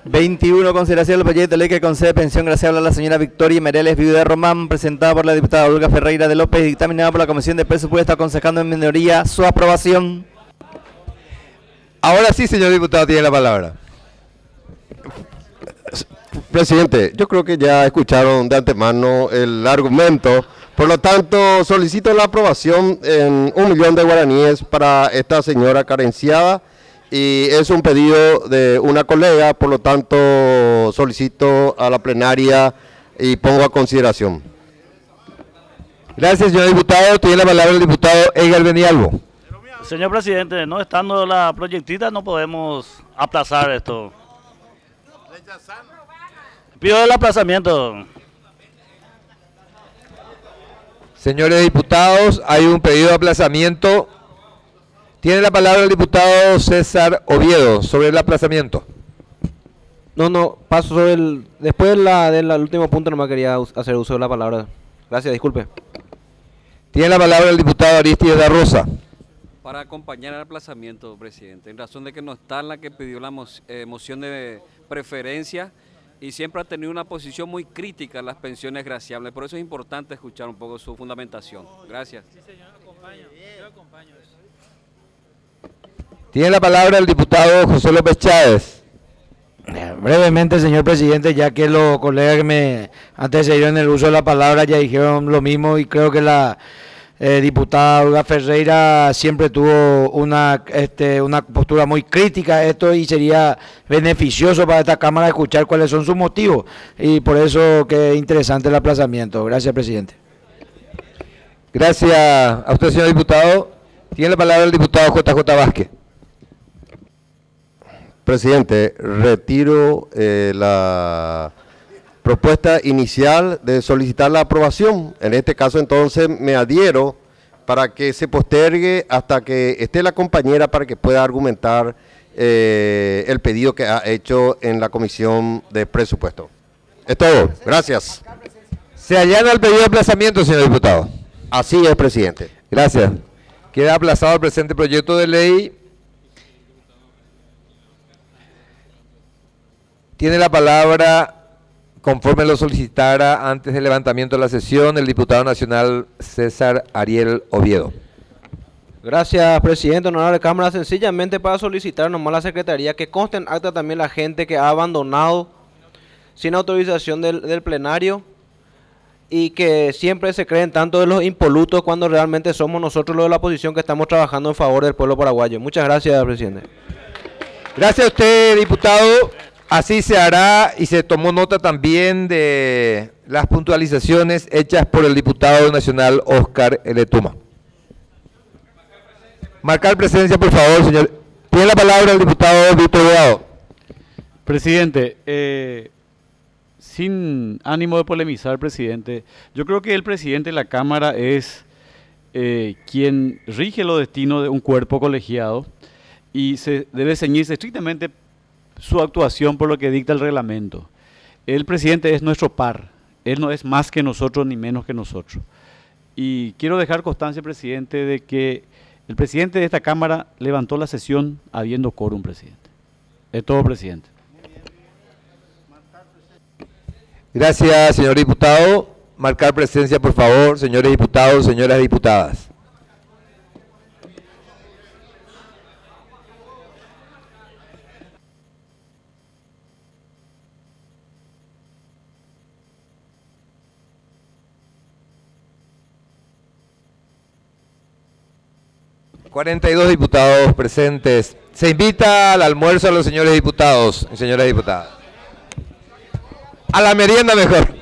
21. Consideración del proyecto de ley que concede pensión graciable a la señora Victoria Mereles, viuda de Román, presentada por la diputada Olga Ferreira de López y dictaminada por la Comisión de Presupuesto, aconsejando en minoría su aprobación. Ahora sí, señor diputado, tiene la palabra. Presidente, yo creo que ya escucharon de antemano el argumento, por lo tanto solicito la aprobación en 1.000.000 de guaraníes para esta señora carenciada y es un pedido de una colega, por lo tanto solicito a la plenaria y pongo a consideración. Gracias, señor diputado. Tiene la palabra el diputado Edgar Benialvo. Señor presidente, no estando la proyectita no podemos aplazar esto. Pido el aplazamiento. Señores diputados, hay un pedido de aplazamiento. Tiene la palabra el diputado César Oviedo sobre el aplazamiento. No, paso sobre el... Después del último punto no me quería hacer uso de la palabra. Gracias, disculpe. Tiene la palabra el diputado Aristides da Rosa. Para acompañar el aplazamiento, presidente, en razón de que no está en la que pidió la moción de preferencia y siempre ha tenido una posición muy crítica a las pensiones graciables. Por eso es importante escuchar un poco su fundamentación. Gracias. Sí, señor, yo acompaño eso. Tiene la palabra el diputado José López Chávez. Brevemente, señor presidente, ya que los colegas que me antecedieron en el uso de la palabra ya dijeron lo mismo y creo que la diputada Olga Ferreira siempre tuvo una postura muy crítica a esto y sería beneficioso para esta Cámara escuchar cuáles son sus motivos y por eso que es interesante el aplazamiento. Gracias, presidente. Gracias a usted, señor diputado. Tiene la palabra el diputado JJ Vázquez. Presidente, retiro la propuesta inicial de solicitar la aprobación. En este caso entonces me adhiero para que se postergue hasta que esté la compañera para que pueda argumentar el pedido que ha hecho en la Comisión de Presupuesto. Es todo. Gracias. ¿Se allana el pedido de aplazamiento, señor diputado? Así es, presidente. Gracias. Queda aplazado el presente proyecto de ley. Tiene la palabra, conforme lo solicitara antes del levantamiento de la sesión, el diputado nacional César Ariel Oviedo. Gracias, presidente. Honorable Cámara, sencillamente para solicitar nomás a la Secretaría que conste en acta también la gente que ha abandonado sin autorización del plenario y que siempre se creen tanto de los impolutos cuando realmente somos nosotros los de la oposición que estamos trabajando en favor del pueblo paraguayo. Muchas gracias, presidente. Gracias a usted, diputado. Así se hará y se tomó nota también de las puntualizaciones hechas por el diputado nacional Oscar L. Tuma. Marcar presencia, por favor, señor. Tiene la palabra el diputado Víctor Beado. Presidente, sin ánimo de polemizar, presidente, yo creo que el presidente de la Cámara es quien rige los destinos de un cuerpo colegiado y se debe ceñirse estrictamente su actuación por lo que dicta el reglamento. El presidente es nuestro par, él no es más que nosotros ni menos que nosotros. Y quiero dejar constancia, presidente, de que el presidente de esta Cámara levantó la sesión habiendo quórum, presidente. Es todo, presidente. Gracias, señor diputado. Marcar presencia, por favor, señores diputados, señoras diputadas. ...42 diputados presentes. Se invita al almuerzo a los señores diputados y señoras diputadas. A la merienda mejor.